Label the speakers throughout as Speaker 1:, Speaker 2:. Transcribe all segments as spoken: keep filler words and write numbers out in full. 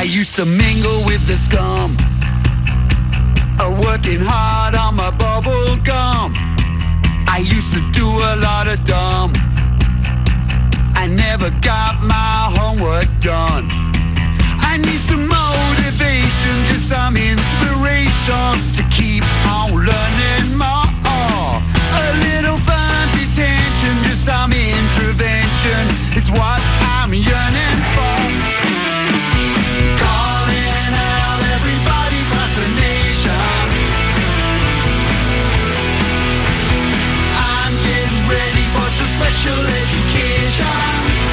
Speaker 1: I used to mingle with the scum, working hard on my bubble gum. I used to do a lot of dumb. I never got my homework done. I need some motivation, just some inspiration to keep on learning more. A little fun detention, just some intervention is what I'm yearning for. Calling out everybody across the nation. I'm getting ready for some special education.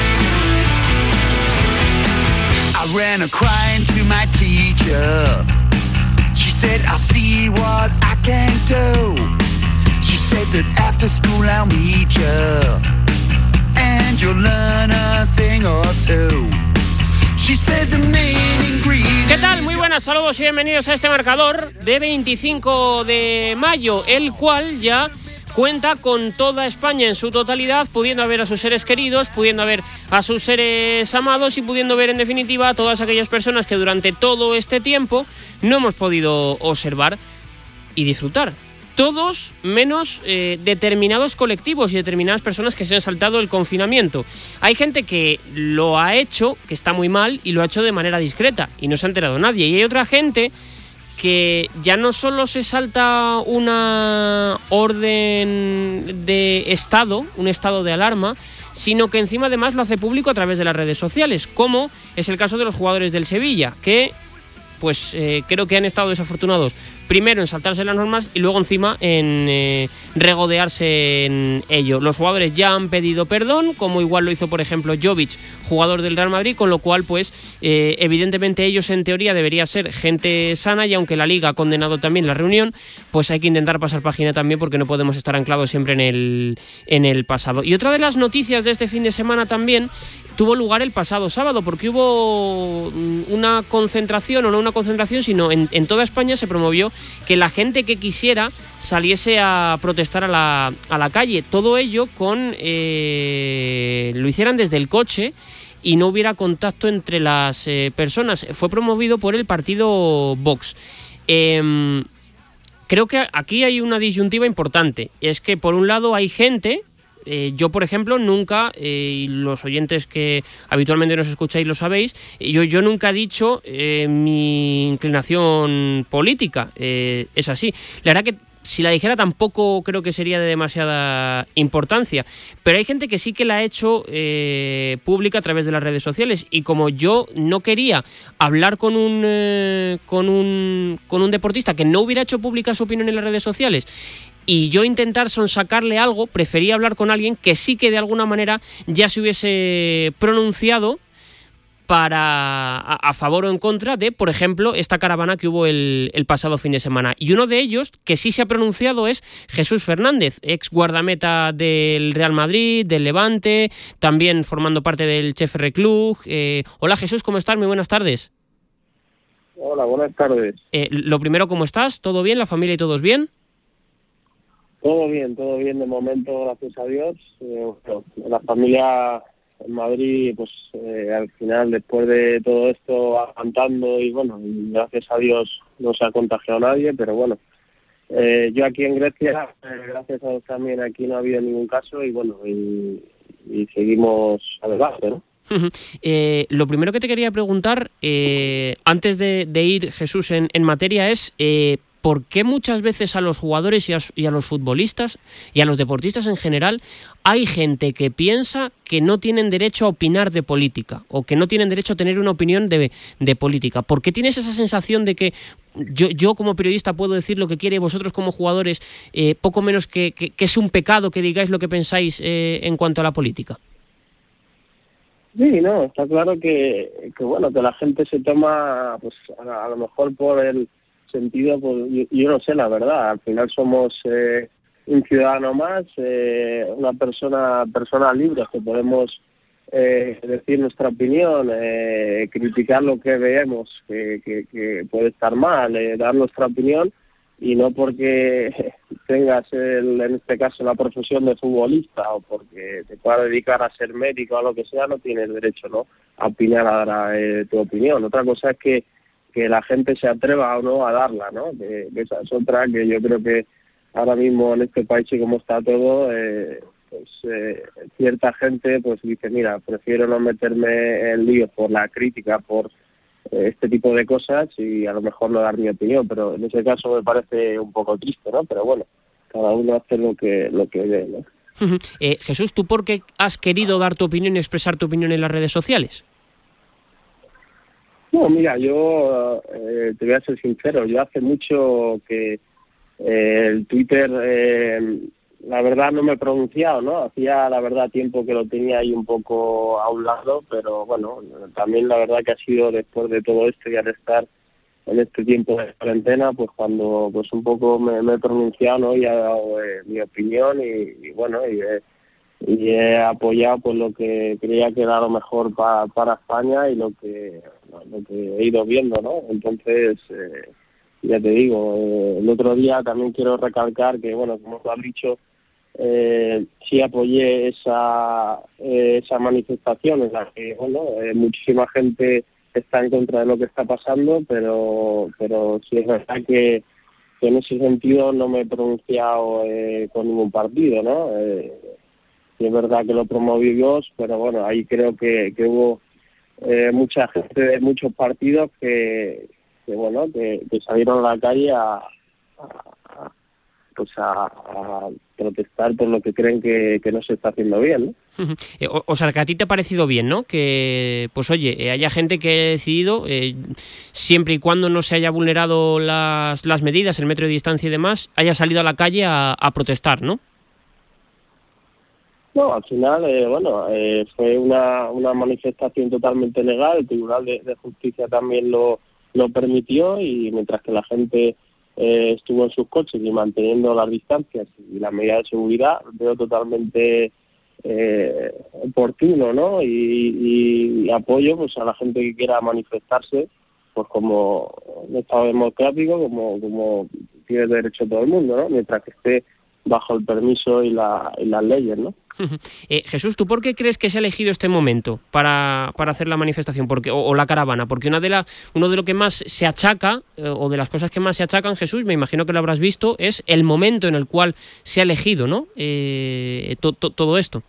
Speaker 1: I ran a crying to my teacher. She said, I'll see what I can do. She said that after school I'll meet you and you'll learn a thing or two. She said the main ingredient.
Speaker 2: ¿Qué tal? Muy buenas, saludos y bienvenidos a este marcador de veinticinco de mayo, el cual ya cuenta con toda España en su totalidad, pudiendo ver a sus seres queridos, pudiendo ver a sus seres amados y pudiendo ver en definitiva a todas aquellas personas que durante todo este tiempo no hemos podido observar y disfrutar. Todos menos eh, determinados colectivos y determinadas personas que se han saltado el confinamiento. Hay gente que lo ha hecho, que está muy mal, y lo ha hecho de manera discreta y no se ha enterado nadie. Y hay otra gente que ya no solo se salta una orden de estado, un estado de alarma, sino que encima además lo hace público a través de las redes sociales, como es el caso de los jugadores del Sevilla, que pues eh, creo que han estado desafortunados primero en saltarse las normas y luego encima en eh, regodearse en ello. Los jugadores ya han pedido perdón, como igual lo hizo por ejemplo Jovic, jugador del Real Madrid, con lo cual pues eh, evidentemente ellos en teoría debería ser gente sana, y aunque la Liga ha condenado también la reunión, pues hay que intentar pasar página también, porque no podemos estar anclados siempre en el, en el pasado. Y otra de las noticias de este fin de semana también tuvo lugar el pasado sábado, porque hubo una concentración, o no una concentración, sino en, en toda España se promovió que la gente que quisiera saliese a protestar a la, a la calle. Todo ello con eh, lo hicieran desde el coche y no hubiera contacto entre las eh, personas. Fue promovido por el partido Vox. Eh, creo que aquí hay una disyuntiva importante. Es que por un lado hay gente... Eh, yo, por ejemplo, nunca, eh, y los oyentes que habitualmente nos escucháis lo sabéis, yo, yo nunca he dicho eh, mi inclinación política, eh, es así. La verdad que si la dijera tampoco creo que sería de demasiada importancia, pero hay gente que sí que la ha hecho eh, pública a través de las redes sociales, y como yo no quería hablar con un, eh, con un, con un deportista que no hubiera hecho pública su opinión en las redes sociales, y yo intentar sonsacarle algo, prefería hablar con alguien que sí que de alguna manera ya se hubiese pronunciado para a, a favor o en contra de, por ejemplo, esta caravana que hubo el, el pasado fin de semana. Y uno de ellos que sí se ha pronunciado es Jesús Fernández, ex guardameta del Real Madrid, del Levante, también formando parte del Che Ferrer Club. Eh, hola Jesús, ¿cómo estás? Muy buenas tardes.
Speaker 3: Hola, buenas tardes.
Speaker 2: Eh, lo primero, ¿cómo estás? ¿Todo bien? ¿La familia y todos bien?
Speaker 3: Todo bien, todo bien de momento, gracias a Dios. Eh, bueno, la familia en Madrid, pues eh, al final, después de todo esto, aguantando y bueno, y gracias a Dios no se ha contagiado nadie, pero bueno, eh, yo aquí en Grecia, eh, gracias a Dios también aquí no ha habido ningún caso y bueno, y, y seguimos adelante, ¿no?
Speaker 2: Eh, lo primero que te quería preguntar, eh, antes de, de ir, Jesús, en, en materia es... Eh, ¿por qué muchas veces a los jugadores y a, y a los futbolistas y a los deportistas en general hay gente que piensa que no tienen derecho a opinar de política o que no tienen derecho a tener una opinión de, de política? ¿Por qué tienes esa sensación de que yo, yo como periodista puedo decir lo que quiere y vosotros como jugadores eh, poco menos que, que, que es un pecado que digáis lo que pensáis eh, en cuanto a la política?
Speaker 3: Sí, no, está claro que, que bueno, que la gente se toma, pues a, a lo mejor por el sentido, pues yo, yo no sé, la verdad, al final somos eh, un ciudadano más, eh, una persona persona libre, que podemos eh, decir nuestra opinión, eh, criticar lo que veamos que, que, que puede estar mal, eh, dar nuestra opinión, y no porque tengas, el, en este caso, la profesión de futbolista o porque te puedas dedicar a ser médico o a lo que sea, no tienes derecho, ¿no?, a opinar, a dar eh, tu opinión. Otra cosa es que, que la gente se atreva o no a darla, ¿no? Que, que esa es otra, que yo creo que ahora mismo en este país y como está todo, eh, pues eh, cierta gente pues dice, mira, prefiero no meterme en líos por la crítica, por este tipo de cosas y a lo mejor no dar mi opinión, pero en ese caso me parece un poco triste, ¿no? Pero bueno, cada uno hace lo que lo que ve, ¿no?
Speaker 2: eh, Jesús, ¿tú por qué has querido dar tu opinión y expresar tu opinión en las redes sociales?
Speaker 3: No, mira, yo eh, te voy a ser sincero, yo hace mucho que eh, el Twitter, eh, la verdad no me he pronunciado, ¿no? Hacía, la verdad, tiempo que lo tenía ahí un poco a un lado, pero bueno, también la verdad que ha sido después de todo esto y al estar en este tiempo de cuarentena, pues cuando pues un poco me, me he pronunciado, ¿no? Y he dado eh, mi opinión y, y bueno, y he, y he apoyado pues lo que creía que era lo mejor para, para España y lo que, lo que he ido viendo, ¿no? Entonces, eh, ya te digo, eh, el otro día también quiero recalcar que, bueno, como tú has dicho, Eh, sí apoyé esa eh, esa manifestación en la que, bueno, eh, muchísima gente está en contra de lo que está pasando, pero pero sí es verdad que, que en ese sentido no me he pronunciado eh, con ningún partido, ¿no? Eh, sí es verdad que lo promoví Dios, pero bueno, ahí creo que, que hubo eh, mucha gente de muchos partidos que, que bueno, que, que salieron a la calle a, a pues a, a protestar por lo que creen que, que no se está haciendo bien, ¿no?
Speaker 2: O, o sea, que a ti te ha parecido bien, ¿no? Que, pues oye, haya gente que haya decidido, eh, siempre y cuando no se haya vulnerado las, las medidas, el metro de distancia y demás, haya salido a la calle a, a protestar, ¿no?
Speaker 3: No, al final, eh, bueno, eh, fue una, una manifestación totalmente legal, el Tribunal de, de Justicia también lo, lo permitió y mientras que la gente Eh, estuvo en sus coches y manteniendo las distancias y las medidas de seguridad, veo totalmente eh, oportuno, ¿no? Y, y apoyo pues a la gente que quiera manifestarse, pues como un Estado democrático, como como tiene derecho todo el mundo, ¿no? Mientras que esté bajo el permiso y, la, y las leyes, ¿no?
Speaker 2: Eh, Jesús, ¿tú por qué crees que se ha elegido este momento para, para hacer la manifestación porque o, o la caravana? Porque una de la, uno de lo que más se achaca, eh, o de las cosas que más se achacan, Jesús, me imagino que lo habrás visto, es el momento en el cual se ha elegido, ¿no? Eh, to, to, todo esto.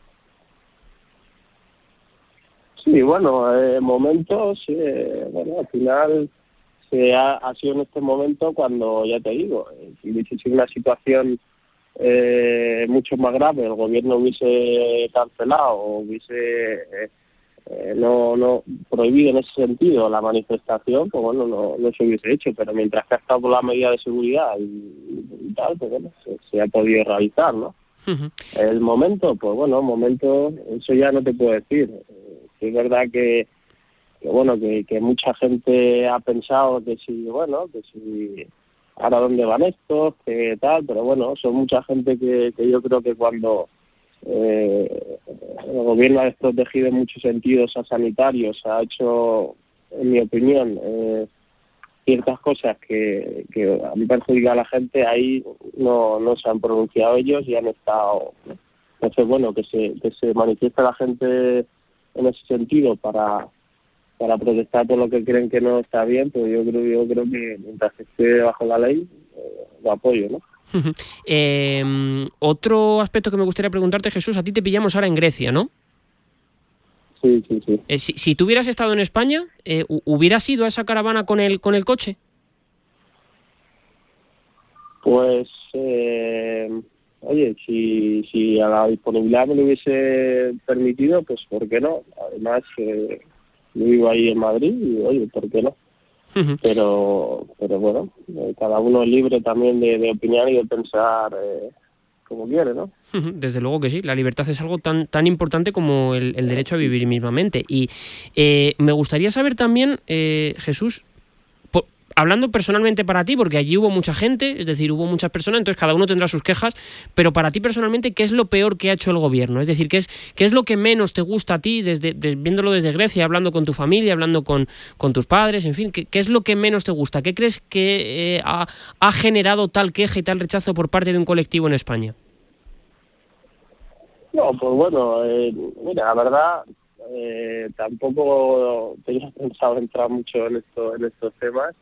Speaker 3: Sí, bueno, eh, momentos, eh, bueno, al final se ha, ha sido en este momento cuando, ya te digo, eh, si hubiese sido una situación Eh, mucho más grave, el gobierno hubiese cancelado o hubiese eh, eh, no no prohibido en ese sentido la manifestación, pues bueno, no, no se hubiese hecho, pero mientras que ha estado por la medida de seguridad y, y tal, pues bueno, se, se ha podido realizar, ¿no? Uh-huh. El momento, pues bueno, momento, eso ya no te puedo decir. Eh, es verdad que, que bueno, que, que mucha gente ha pensado que si, bueno, que si ahora dónde van estos, que tal, pero bueno, son mucha gente que, que yo creo que cuando eh, el gobierno ha desprotegido en muchos sentidos a sanitarios, ha hecho, en mi opinión, eh, ciertas cosas que, que han perjudicado a la gente, ahí no, no se han pronunciado ellos y han estado, ¿no? Entonces, bueno, que se, que se manifieste la gente en ese sentido para para protestar por lo que creen que no está bien, pues yo creo yo creo que mientras esté bajo la ley, eh, lo apoyo, ¿no?
Speaker 2: eh, otro aspecto que me gustaría preguntarte, Jesús, a ti te pillamos ahora en Grecia, ¿no?
Speaker 3: Sí, sí, sí.
Speaker 2: Eh, si, si tú hubieras estado en España, eh, ¿hubieras ido a esa caravana con el con el coche?
Speaker 3: Pues, eh, oye, si, si a la disponibilidad me lo hubiese permitido, pues ¿por qué no? Además, eh, yo vivo ahí en Madrid y, oye, ¿por qué no? Uh-huh. Pero pero bueno, eh, cada uno es libre también de, de opinar y de pensar eh, como quiere, ¿no?
Speaker 2: Uh-huh. Desde luego que sí, la libertad es algo tan tan importante como el, el derecho a vivir mismamente. Y eh, me gustaría saber también, eh, Jesús, por, hablando personalmente para ti, porque allí hubo mucha gente, es decir, hubo muchas personas, entonces cada uno tendrá sus quejas, pero para ti personalmente, ¿qué es lo peor que ha hecho el gobierno? Es decir, ¿qué es, qué es lo que menos te gusta a ti, desde, desde viéndolo desde Grecia, hablando con tu familia, hablando con, con tus padres, en fin, ¿qué, qué es lo que menos te gusta? ¿Qué crees que eh, ha, ha generado tal queja y tal rechazo por parte de un colectivo en España?
Speaker 3: No, pues bueno, eh, mira, la verdad, eh, tampoco tenía pensado entrar mucho en esto, en estos temas,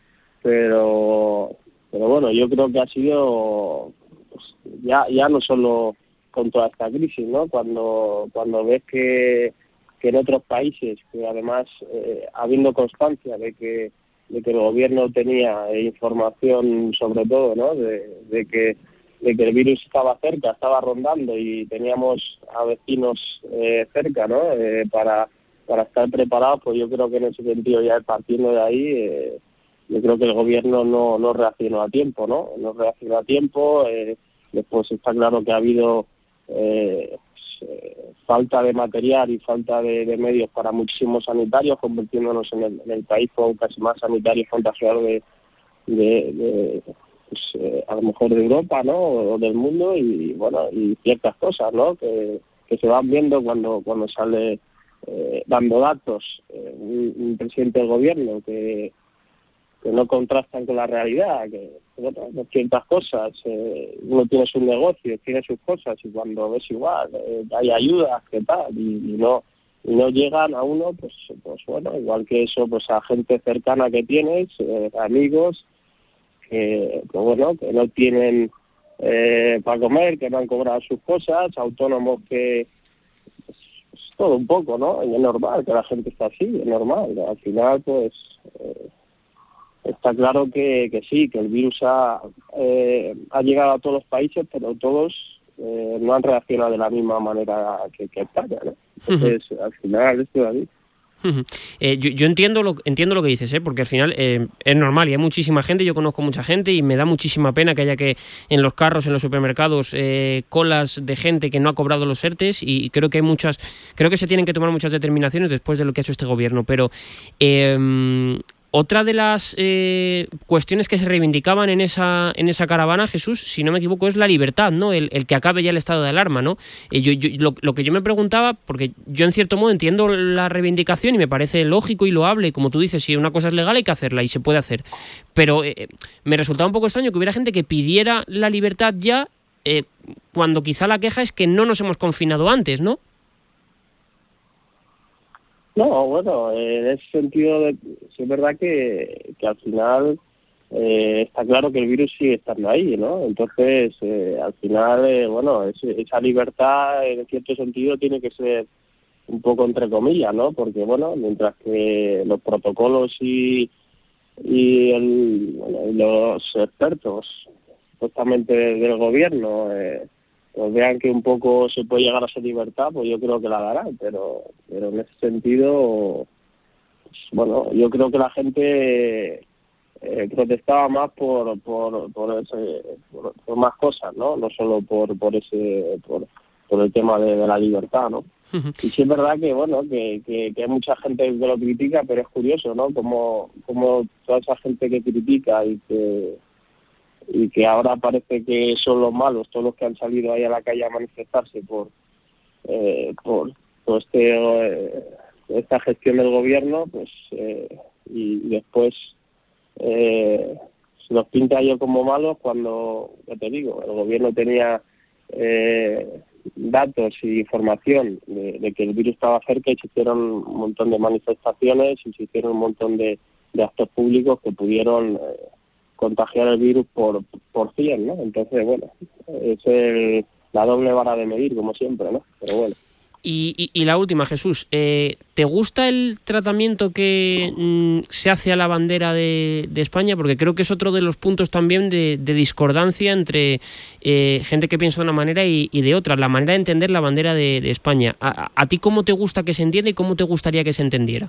Speaker 3: pero, pero bueno, yo creo que ha sido, pues, ya, ya no solo con toda esta crisis, ¿no? Cuando, cuando ves que, que en otros países, que además, eh, habiendo constancia de que, de que el gobierno tenía información sobre todo, ¿no? De, de que de que el virus estaba cerca, estaba rondando y teníamos a vecinos eh, cerca, ¿no? Eh, para para estar preparados, pues yo creo que en ese sentido, ya partiendo de ahí, eh, yo creo que el gobierno no, no reaccionó a tiempo, ¿no? No reaccionó a tiempo, eh, después está claro que ha habido eh, pues, eh, falta de material y falta de, de medios para muchísimos sanitarios, convirtiéndonos en el, en el país con casi más sanitarios contagiados de, de, de pues eh, a lo mejor de Europa, ¿no? O del mundo, y bueno, y ciertas cosas, ¿no? Que, que se van viendo cuando cuando sale eh, dando datos eh, un, un presidente del gobierno que, que no contrastan con la realidad, que bueno, ciertas cosas, eh, uno tiene sus negocios, tiene sus cosas, y cuando ves igual, eh, hay ayudas, ¿qué tal? Y, y no y no llegan a uno, pues pues bueno, igual que eso, pues a gente cercana que tienes, eh, amigos, que, que bueno, que no tienen eh, para comer, que no han cobrado sus cosas, autónomos que pues, pues todo un poco, ¿no? Y es normal que la gente está así, es normal. Al final, pues eh, está claro que, que sí, que el virus ha, eh, ha llegado a todos los países, pero todos eh, no han reaccionado de la misma manera que, que España, ¿no? Entonces, uh-huh. al final, esto es así.
Speaker 2: Eh, yo, yo entiendo lo entiendo lo que dices, ¿eh? Porque al final eh, es normal y hay muchísima gente, yo conozco mucha gente y me da muchísima pena que haya que en los carros, en los supermercados, eh, colas de gente que no ha cobrado los ERTES, y creo que hay muchas, creo que se tienen que tomar muchas determinaciones después de lo que ha hecho este gobierno, pero eh, otra de las eh, cuestiones que se reivindicaban en esa en esa caravana, Jesús, si no me equivoco, es la libertad, ¿no? El, el que acabe ya el estado de alarma, ¿no? Eh, yo, yo, lo, lo que yo me preguntaba, porque yo en cierto modo entiendo la reivindicación y me parece lógico y loable, y como tú dices, si una cosa es legal hay que hacerla y se puede hacer, pero eh, me resultaba un poco extraño que hubiera gente que pidiera la libertad ya, eh, cuando quizá la queja es que no nos hemos confinado antes, ¿no?
Speaker 3: No, bueno, en ese sentido de, sí es verdad que, que al final eh, está claro que el virus sigue estando ahí, ¿no? Entonces, eh, al final, eh, bueno, es, esa libertad en cierto sentido tiene que ser un poco entre comillas, ¿no? Porque, bueno, mientras que los protocolos y, y el, bueno, los expertos, supuestamente del gobierno, eh, pues vean que un poco se puede llegar a esa libertad, pues yo creo que la darán, pero pero en ese sentido, pues, bueno, yo creo que la gente eh, protestaba más por por por, ese, por por más cosas, ¿no? No solo por por ese por, por el tema de, de la libertad, ¿no? Y sí es verdad que, bueno, que, que, que hay mucha gente que lo critica, pero es curioso, ¿no? Como, como toda esa gente que critica y que y que ahora parece que son los malos, todos los que han salido ahí a la calle a manifestarse por eh, por, por este eh, esta gestión del gobierno, pues eh, y, y después eh, se los pinta yo como malos cuando, ya te digo, el gobierno tenía eh, datos y información de, de que el virus estaba cerca, y se hicieron un montón de manifestaciones y se hicieron un montón de, de actos públicos que pudieron eh, contagiar el virus por por cien, ¿no? Entonces, bueno, es el, la doble vara de medir, como siempre, ¿no? Pero bueno.
Speaker 2: Y, y, y la última, Jesús, eh, ¿te gusta el tratamiento que mm, se hace a la bandera de, de España? Porque creo que es otro de los puntos también de, de discordancia entre eh, gente que piensa de una manera y, y de otra, la manera de entender la bandera de, de España. ¿A, a, ¿A ti cómo te gusta que se entienda y cómo te gustaría que se entendiera?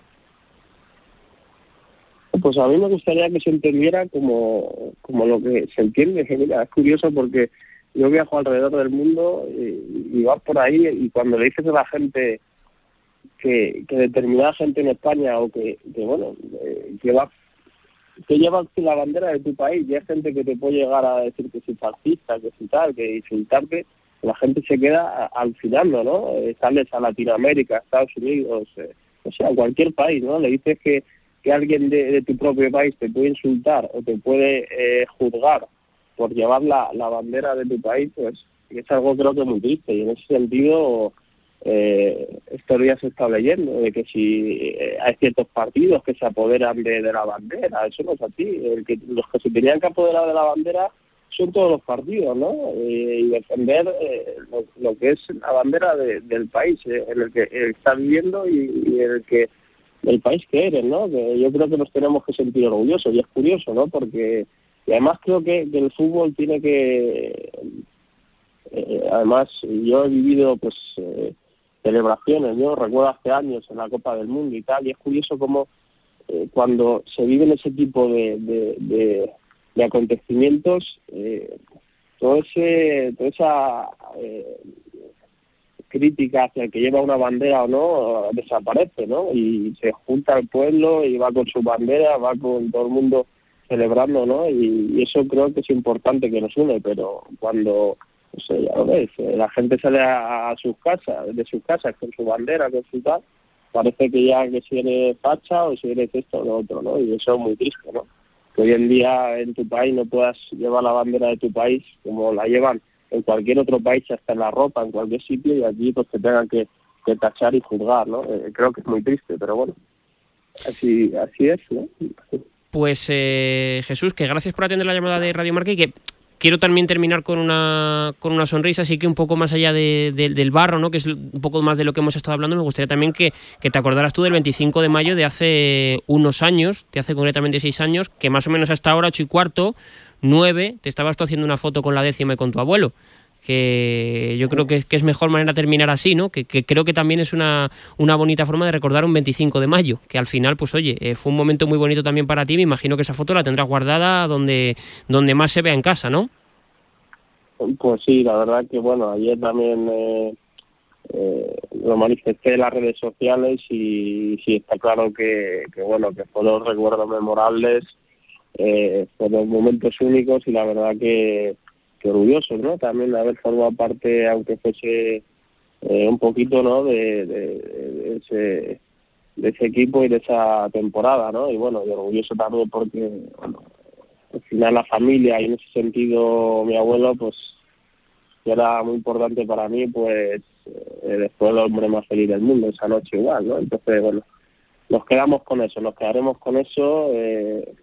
Speaker 3: Pues a mí me gustaría que se entendiera como, como lo que se entiende. Mira, es curioso porque yo viajo alrededor del mundo y, y vas por ahí, y cuando le dices a la gente que, que determinada gente en España, o que, que bueno, eh, que va que llevan la bandera de tu país, y hay gente que te puede llegar a decir que soy fascista, que soy tal, que insultarte, la gente se queda alucinando, ¿no? Eh, sales a Latinoamérica, a Estados Unidos, eh, o sea, a cualquier país, ¿no? Le dices que, que alguien de, de tu propio país te puede insultar o te puede eh, juzgar por llevar la, la bandera de tu país, pues es algo creo que muy triste, y en ese sentido eh, estos días se está leyendo de que si eh, hay ciertos partidos que se apoderan de, de la bandera, eso no es así, el que, los que se tenían que apoderar de la bandera son todos los partidos, ¿no? Eh, y defender eh, lo, lo que es la bandera de, del país eh, en el que eh, estás viviendo y, y en el que el país que eres, ¿no? Que yo creo que nos tenemos que sentir orgullosos, y es curioso, ¿no? Porque y además creo que, que el fútbol tiene que eh, además yo he vivido pues eh, celebraciones, ¿no? Recuerdo hace años en la Copa del Mundo y tal, y es curioso cómo eh, cuando se viven ese tipo de, de, de, de acontecimientos, eh, todo ese, toda esa eh, crítica hacia el que lleva una bandera o no desaparece, ¿no? Y se junta el pueblo y va con su bandera, va con todo el mundo celebrando, ¿no? Y, y eso creo que es importante que nos une, pero cuando, no sé, ya lo ves, la gente sale a, a sus casas, de sus casas con su bandera, con su tal, parece que ya que si eres facha o si eres esto o lo otro, ¿no? Y eso es muy triste, ¿no? Que hoy en día en tu país no puedas llevar la bandera de tu país como la llevan en cualquier otro país, hasta en la ropa, en cualquier sitio, y allí pues te tengan que, que tachar y juzgar, ¿no? Eh, creo que es muy triste, pero bueno, así así es, ¿no?
Speaker 2: Pues eh, Jesús, que gracias por atender la llamada de Radio Marca, y que quiero también terminar con una con una sonrisa, así que un poco más allá de, de, del barro, ¿no? Que es un poco más de lo que hemos estado hablando, me gustaría también que, que te acordaras tú del veinticinco de mayo de hace unos años, de hace concretamente seis años, que más o menos hasta ahora, ocho y cuarto, nueve, te estabas tú haciendo una foto con la décima y con tu abuelo, que yo creo que, que es mejor manera terminar así, ¿no? Que, que creo que también es una, una bonita forma de recordar un veinticinco de mayo, que al final, pues oye, eh, fue un momento muy bonito también para ti. Me imagino que esa foto la tendrás guardada donde, donde más se vea en casa, ¿no?
Speaker 3: Pues sí, la verdad que bueno, ayer también eh, eh, lo manifesté en las redes sociales, y sí está claro que, que bueno, que fueron recuerdos memorables, eh, fueron momentos únicos, y la verdad que que orgullosos, ¿no? También de haber formado parte, aunque fuese eh, un poquito, ¿no? De, de, de ese de ese equipo y de esa temporada, ¿no? Y bueno, y orgulloso también porque, bueno, al final la familia, y en ese sentido mi abuelo, pues que era muy importante para mí, pues eh, después el hombre más feliz del mundo esa noche igual, ¿no? Entonces, bueno, nos quedamos con eso, nos quedaremos con eso, eh,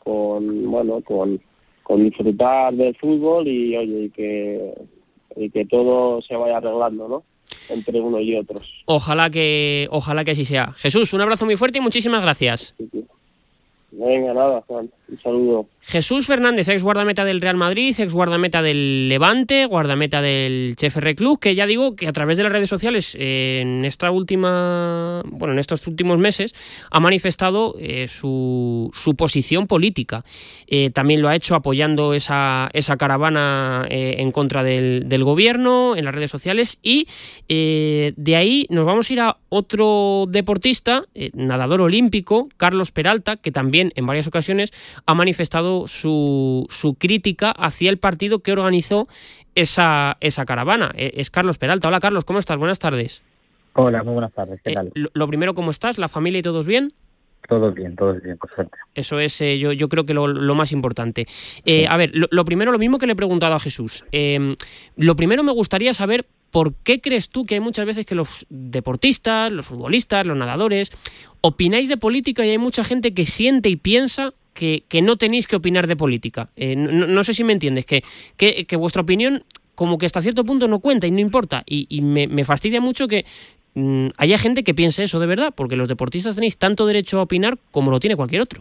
Speaker 3: con, bueno, con con disfrutar del fútbol, y oye, y que y que todo se vaya arreglando, ¿no? Entre unos y otros.
Speaker 2: Ojalá que ojalá que así sea. Jesús, un abrazo muy fuerte y muchísimas gracias.
Speaker 3: Sí, sí. Venga, nada, Juan, un saludo.
Speaker 2: Jesús Fernández, ex guardameta del Real Madrid, ex guardameta del Levante, guardameta del Che Ferrer Club, que ya digo que a través de las redes sociales eh, en esta última, bueno, en estos últimos meses ha manifestado eh, su, su posición política. Eh, también lo ha hecho apoyando esa, esa caravana eh, en contra del, del gobierno en las redes sociales, y eh, de ahí nos vamos a ir a otro deportista, eh, nadador olímpico, Carlos Peralta, que también en varias ocasiones ha manifestado su, su crítica hacia el partido que organizó esa, esa caravana. Es Carlos Peralta. Hola, Carlos, ¿cómo estás? Buenas tardes.
Speaker 4: Hola, muy buenas tardes. ¿Qué tal?
Speaker 2: Eh, lo, lo primero, ¿cómo estás? ¿La familia y todos bien?
Speaker 4: Todos bien, todos bien, por suerte.
Speaker 2: Eso es, eh, yo, yo creo que lo, lo más importante. Eh, sí. A ver, lo, lo primero, lo mismo que le he preguntado a Jesús. Eh, lo primero me gustaría saber por qué crees tú que hay muchas veces que los deportistas, los futbolistas, los nadadores, opináis de política, y hay mucha gente que siente y piensa que, que no tenéis que opinar de política. Eh, no, no sé si me entiendes, que, que, que vuestra opinión como que hasta cierto punto no cuenta y no importa. Y, y me, me fastidia mucho que mmm, haya gente que piense eso de verdad, porque los deportistas tenéis tanto derecho a opinar como lo tiene cualquier otro.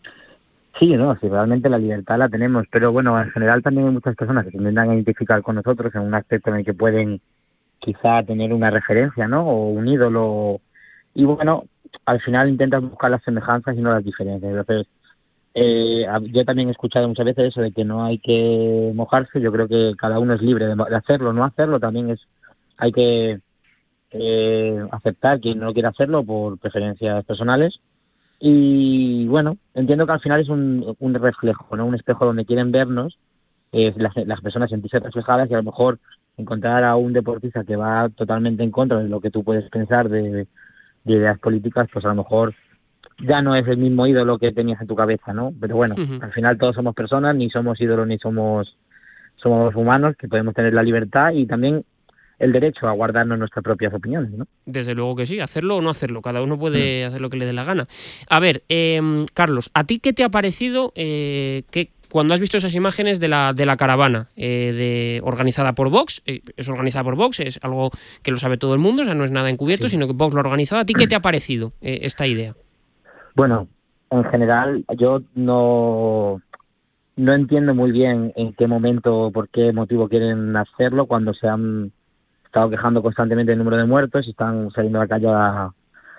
Speaker 4: Sí, no, sí, realmente la libertad la tenemos, pero bueno, en general también hay muchas personas que se intentan identificar con nosotros en un aspecto en el que pueden quizá tener una referencia, ¿no? O un ídolo, y bueno, al final intentan buscar las semejanzas y no las diferencias. Entonces, eh, yo también he escuchado muchas veces eso de que no hay que mojarse. Yo creo que cada uno es libre de hacerlo o no hacerlo. También es hay que eh, aceptar quien no quiere hacerlo por preferencias personales. Y bueno, entiendo que al final es un, un reflejo, ¿no? Un espejo donde quieren vernos, eh, las, las personas sentirse reflejadas y a lo mejor encontrar a un deportista que va totalmente en contra de lo que tú puedes pensar de, de ideas políticas, pues a lo mejor ya no es el mismo ídolo que tenías en tu cabeza, ¿no? Pero bueno, uh-huh. Al final todos somos personas, ni somos ídolos ni somos somos humanos, que podemos tener la libertad y también el derecho a guardarnos nuestras propias opiniones, ¿no?
Speaker 2: Desde luego que sí, hacerlo o no hacerlo, cada uno puede hacer lo que le dé la gana. A ver, eh, Carlos, ¿a ti qué te ha parecido eh, que cuando has visto esas imágenes de la de la caravana eh, de organizada por Vox? Eh, es organizada por Vox, es algo que lo sabe todo el mundo, o sea, no es nada encubierto, sí. Sino que Vox lo ha organizado. ¿A ti qué te ha parecido eh, esta idea?
Speaker 4: Bueno, en general yo no... no entiendo muy bien en qué momento, por qué motivo quieren hacerlo cuando se han estado quejando constantemente del número de muertos y están saliendo a la calle a,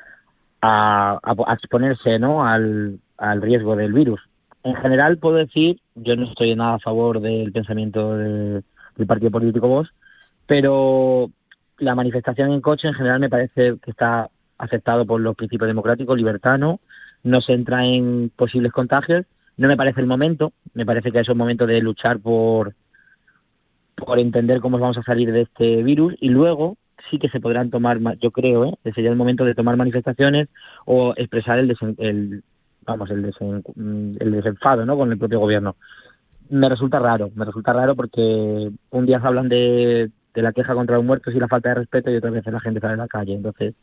Speaker 4: a, a exponerse, ¿no? al, al riesgo del virus. En general puedo decir, yo no estoy nada a favor del pensamiento de, del partido político Vox, pero la manifestación en coche en general me parece que está aceptado por los principios democráticos, libertano, no se entra en posibles contagios. No me parece el momento, me parece que es un momento de luchar por por entender cómo vamos a salir de este virus y luego sí que se podrán tomar, yo creo, ¿eh? sería el momento de tomar manifestaciones o expresar el, desen, el vamos el, desen, el desenfado, ¿no? Con el propio gobierno. Me resulta raro, me resulta raro porque un día se hablan de, de la queja contra los muertos y la falta de respeto y otras veces la gente sale a la calle, entonces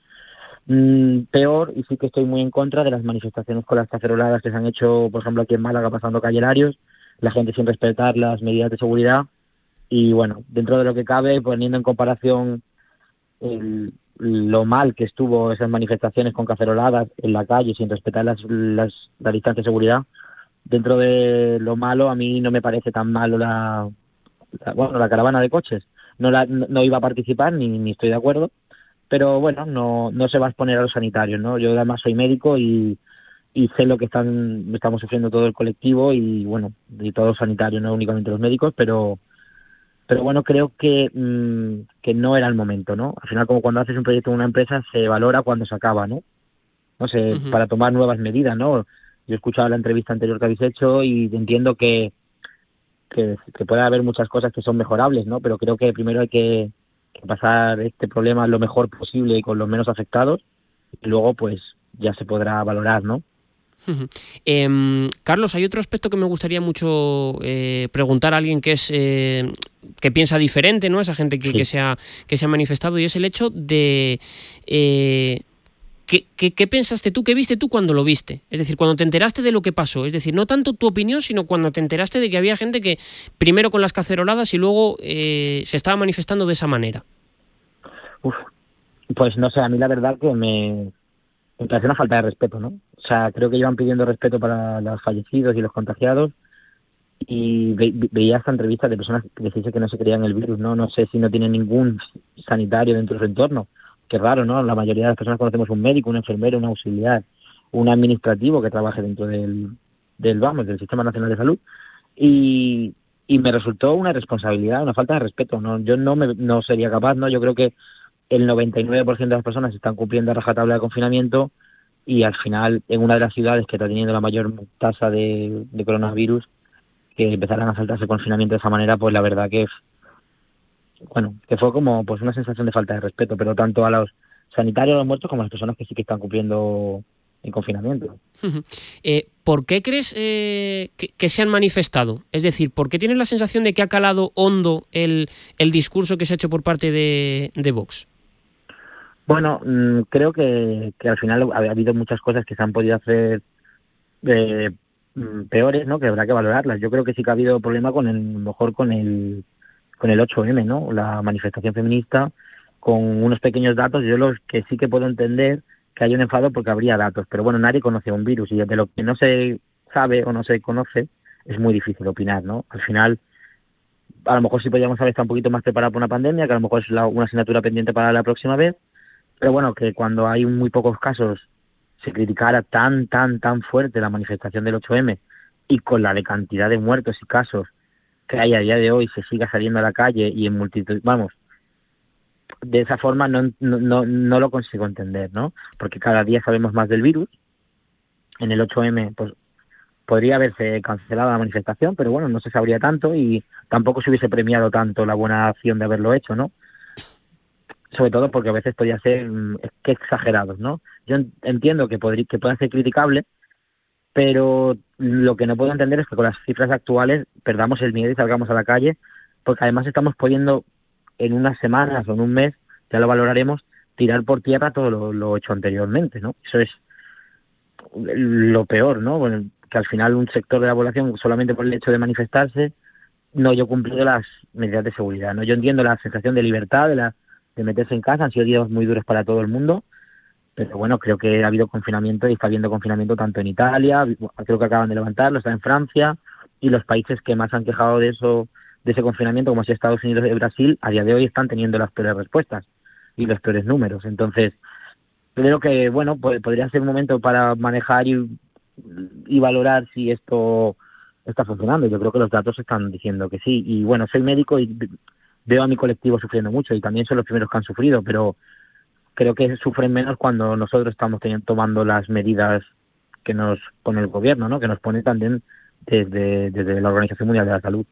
Speaker 4: Mm, peor, y sí que estoy muy en contra de las manifestaciones con las caceroladas que se han hecho, por ejemplo, aquí en Málaga, pasando calle Larios, la gente sin respetar las medidas de seguridad y, bueno, dentro de lo que cabe, poniendo en comparación el, lo mal que estuvo esas manifestaciones con caceroladas en la calle sin respetar las, las, la distancia de seguridad, dentro de lo malo, a mí no me parece tan malo la, la bueno, la caravana de coches. No, la, no, no iba a participar ni, ni estoy de acuerdo, pero bueno, no no se va a exponer a los sanitarios, ¿no? Yo además soy médico y, y sé lo que están estamos sufriendo todo el colectivo y bueno, y todos los sanitarios, no únicamente los médicos, pero pero bueno, creo que mmm, que no era el momento, ¿no? Al final, como cuando haces un proyecto en una empresa, se valora cuando se acaba, ¿no? No sé, uh-huh. Para tomar nuevas medidas, ¿no? Yo he escuchado la entrevista anterior que habéis hecho y entiendo que, que, que puede haber muchas cosas que son mejorables, ¿no? Pero creo que primero hay que pasar este problema lo mejor posible y con los menos afectados y luego pues ya se podrá valorar, ¿no?
Speaker 2: Uh-huh. Eh, Carlos, hay otro aspecto que me gustaría mucho eh, preguntar a alguien que es eh, que piensa diferente, ¿no? Esa gente que, sí. que, se ha, que se ha manifestado, y es el hecho de eh, ¿qué, qué, ¿qué pensaste tú, qué viste tú cuando lo viste? Es decir, cuando te enteraste de lo que pasó, es decir, no tanto tu opinión, sino cuando te enteraste de que había gente que primero con las caceroladas y luego eh, se estaba manifestando de esa manera.
Speaker 4: Uf, pues no sé, a mí la verdad que me, me parece una falta de respeto, ¿no? O sea, creo que llevan pidiendo respeto para los fallecidos y los contagiados y ve, veía esta entrevista de personas que decían que no se creían el virus, ¿no? No sé si no tienen ningún sanitario dentro de su entorno. Qué raro, ¿no? La mayoría de las personas conocemos un médico, un enfermero, un auxiliar, un administrativo que trabaje dentro del, del vamos, del Sistema Nacional de Salud y, y me resultó una irresponsabilidad, una falta de respeto, ¿no? Yo no me, no sería capaz, ¿no? Yo creo que el noventa y nueve por ciento de las personas están cumpliendo a rajatabla de confinamiento y al final en una de las ciudades que está teniendo la mayor tasa de, de coronavirus, que empezaran a saltarse el confinamiento de esa manera, pues la verdad que bueno, que fue como pues una sensación de falta de respeto, pero tanto a los sanitarios, a los muertos, como a las personas que sí que están cumpliendo en confinamiento.
Speaker 2: Eh, ¿Por qué crees eh, que, que se han manifestado? Es decir, ¿por qué tienes la sensación de que ha calado hondo el, el discurso que se ha hecho por parte de, de Vox?
Speaker 4: Bueno, mmm, creo que, que al final ha habido muchas cosas que se han podido hacer eh, peores, ¿no? Que habrá que valorarlas. Yo creo que sí que ha habido problema con el, mejor con el con el ocho eme, ¿no? La manifestación feminista, con unos pequeños datos. Yo los que sí que puedo entender que hay un enfado porque habría datos, pero bueno, nadie conoce un virus y de lo que no se sabe o no se conoce es muy difícil opinar, ¿no? Al final, a lo mejor sí podríamos haber estado un poquito más preparados para una pandemia, que a lo mejor es la, una asignatura pendiente para la próxima vez, pero bueno, que cuando hay muy pocos casos se criticara tan, tan, tan fuerte la manifestación del ocho eme y con la de cantidad de muertos y casos que hay a día de hoy se siga saliendo a la calle y en multitud, vamos, de esa forma no, no, no lo consigo entender, ¿no? Porque cada día sabemos más del virus, en el ocho eme, pues podría haberse cancelado la manifestación, pero bueno, no se sabría tanto y tampoco se hubiese premiado tanto la buena acción de haberlo hecho, ¿no? Sobre todo porque a veces podría ser mmm, que exagerados, ¿no? Yo entiendo que, podría, que pueda ser criticable, pero lo que no puedo entender es que con las cifras actuales perdamos el miedo y salgamos a la calle, porque además estamos pudiendo en unas semanas o en un mes, ya lo valoraremos, tirar por tierra todo lo, lo hecho anteriormente, ¿no? Eso es lo peor, ¿no? Bueno, que al final un sector de la población, solamente por el hecho de manifestarse, no haya cumplido las medidas de seguridad, ¿no? Yo entiendo la sensación de libertad, de la de meterse en casa, han sido días muy duros para todo el mundo, pero bueno, creo que ha habido confinamiento y está habiendo confinamiento tanto en Italia, creo que acaban de levantarlo, está en Francia, y los países que más han quejado de eso, de ese confinamiento, como si Estados Unidos y Brasil, a día de hoy están teniendo las peores respuestas y los peores números. Entonces, creo que, bueno, pues podría ser un momento para manejar y, y valorar si esto está funcionando. Yo creo que los datos están diciendo que sí. Y bueno, soy médico y veo a mi colectivo sufriendo mucho y también son los primeros que han sufrido, pero creo que sufren menos cuando nosotros estamos teniendo, tomando las medidas que nos pone el gobierno, ¿no? Que nos pone también desde, desde la Organización Mundial de la Salud.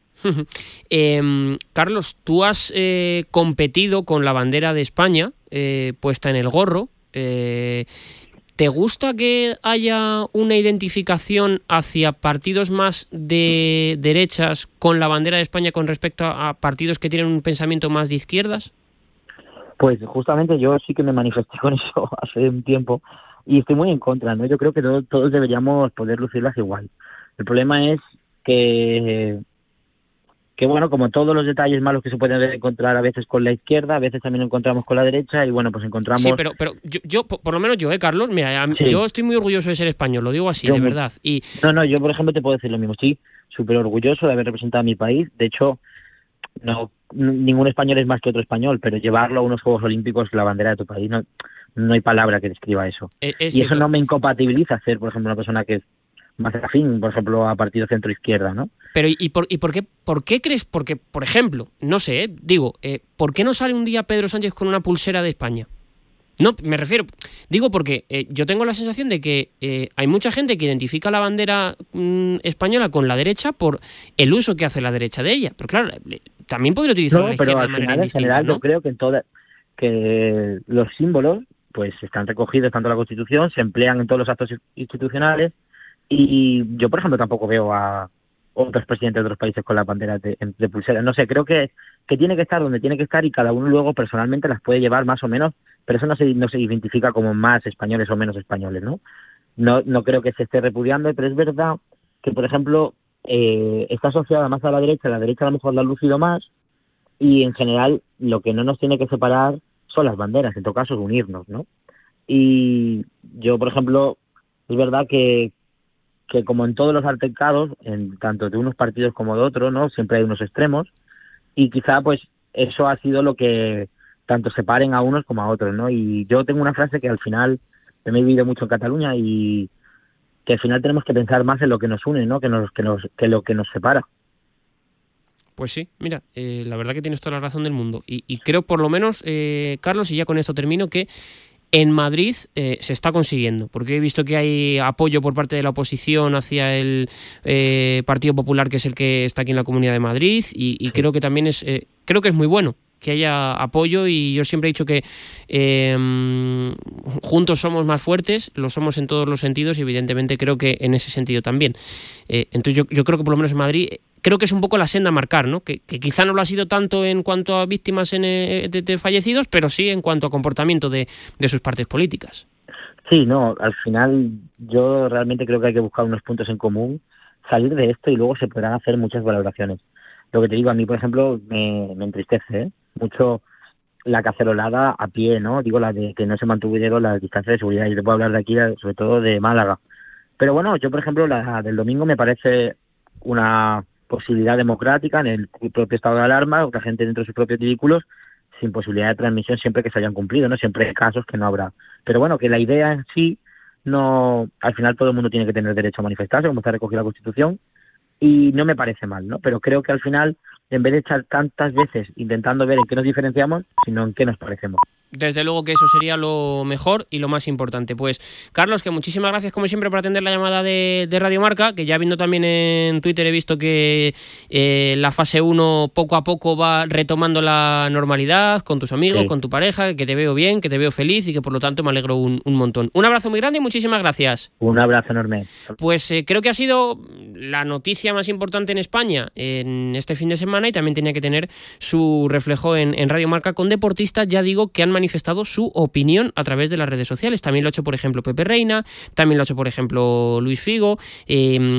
Speaker 2: eh, Carlos, tú has eh, competido con la bandera de España eh, puesta en el gorro. Eh, ¿Te gusta que haya una identificación hacia partidos más de derechas con la bandera de España con respecto a partidos que tienen un pensamiento más de izquierdas?
Speaker 4: Pues justamente yo sí que me manifesté con eso hace un tiempo y estoy muy en contra, ¿no? Yo creo que todos, todos deberíamos poder lucirlas igual. El problema es que, que, bueno, como todos los detalles malos que se pueden encontrar a veces con la izquierda, a veces también lo encontramos con la derecha y, bueno, pues encontramos...
Speaker 2: Sí, pero, pero yo, yo, por lo menos yo, ¿eh, Carlos? Mira, sí. Yo estoy muy orgulloso de ser español, lo digo así, yo, de verdad. Y...
Speaker 4: No, no, yo, por ejemplo, te puedo decir lo mismo. Estoy súper orgulloso de haber representado a mi país. De hecho, no ningún español es más que otro español, pero llevarlo a unos Juegos Olímpicos, la bandera de tu país, no, no hay palabra que describa eso.
Speaker 2: Es, es
Speaker 4: y
Speaker 2: cierto.
Speaker 4: Eso no me incompatibiliza ser, por ejemplo, una persona que es más afín, por ejemplo, a partido centro-izquierda, ¿no?
Speaker 2: Pero, ¿y por, y por qué por qué crees? Porque, por ejemplo, no sé, ¿eh? digo, eh, ¿por qué no sale un día Pedro Sánchez con una pulsera de España? No, me refiero, digo porque eh, yo tengo la sensación de que eh, hay mucha gente que identifica la bandera mmm, española con la derecha por el uso que hace la derecha de ella. Pero claro, también podría utilizar
Speaker 4: no,
Speaker 2: la izquierda
Speaker 4: pero al
Speaker 2: de manera
Speaker 4: final,
Speaker 2: distinta,
Speaker 4: en general,
Speaker 2: ¿no?
Speaker 4: Yo creo que en toda, que los símbolos pues están recogidos tanto en la Constitución, se emplean en todos los actos institucionales y yo, por ejemplo, tampoco veo a otros presidentes de otros países con las banderas de, de pulsera. No sé, creo que, que tiene que estar donde tiene que estar y cada uno luego personalmente las puede llevar más o menos, pero eso no se, no se identifica como más españoles o menos españoles, ¿no? No, no creo que se esté repudiando, pero es verdad que, por ejemplo, eh, está asociada más a la derecha, la derecha a lo mejor la ha lucido más y en general lo que no nos tiene que separar son las banderas, en todo caso es unirnos, ¿no? Y yo, por ejemplo, es verdad que que como en todos los altercados, en tanto de unos partidos como de otros, ¿no? Siempre hay unos extremos y quizá pues eso ha sido lo que tanto separen a unos como a otros, ¿no? Y yo tengo una frase que al final me he vivido mucho en Cataluña y que al final tenemos que pensar más en lo que nos une, ¿no? Que nos que nos que lo que nos separa.
Speaker 2: Pues sí, mira, eh, la verdad que tienes toda la razón del mundo y, y creo por lo menos, eh, Carlos, y ya con esto termino, que en Madrid eh, se está consiguiendo, porque he visto que hay apoyo por parte de la oposición hacia el eh, Partido Popular, que es el que está aquí en la Comunidad de Madrid, y, y creo que también es eh, creo que es muy bueno que haya apoyo, y yo siempre he dicho que eh, juntos somos más fuertes, lo somos en todos los sentidos, y evidentemente creo que en ese sentido también. Eh, entonces yo, yo creo que por lo menos en Madrid creo que es un poco la senda a marcar, ¿no? Que, que quizá no lo ha sido tanto en cuanto a víctimas en, eh, de, de fallecidos, pero sí en cuanto a comportamiento de, de sus partes políticas.
Speaker 4: Sí, no, al final yo realmente creo que hay que buscar unos puntos en común, salir de esto y luego se podrán hacer muchas valoraciones. Lo que te digo, a mí, por ejemplo, me, me entristece, ¿eh? mucho la cacerolada a pie, ¿no? Digo, la de que no se mantuvieron las distancias de seguridad. Y te puedo hablar de aquí, sobre todo de Málaga. Pero bueno, yo, por ejemplo, la del domingo me parece una posibilidad democrática en el propio estado de alarma, la gente dentro de sus propios vehículos, sin posibilidad de transmisión siempre que se hayan cumplido, ¿no? Siempre hay casos que no habrá. Pero bueno, que la idea en sí, no, al final todo el mundo tiene que tener derecho a manifestarse, como está recogida la Constitución, y no me parece mal, ¿no? Pero creo que al final, en vez de echar tantas veces intentando ver en qué nos diferenciamos, sino en qué nos parecemos.
Speaker 2: Desde luego que eso sería lo mejor y lo más importante. Pues, Carlos, que muchísimas gracias como siempre por atender la llamada de, de Radio Marca, que ya viendo también en Twitter he visto que eh, la fase uno poco a poco va retomando la normalidad con tus amigos, sí. con tu pareja, que te veo bien, que te veo feliz y que por lo tanto me alegro un, un montón. Un abrazo muy grande y muchísimas gracias.
Speaker 4: Un abrazo enorme.
Speaker 2: Pues eh, creo que ha sido la noticia más importante en España en este fin de semana y también tenía que tener su reflejo en, en Radio Marca con deportistas, ya digo, que han manifestado su opinión a través de las redes sociales. También lo ha hecho, por ejemplo, Pepe Reina, también lo ha hecho, por ejemplo, Luis Figo. Eh,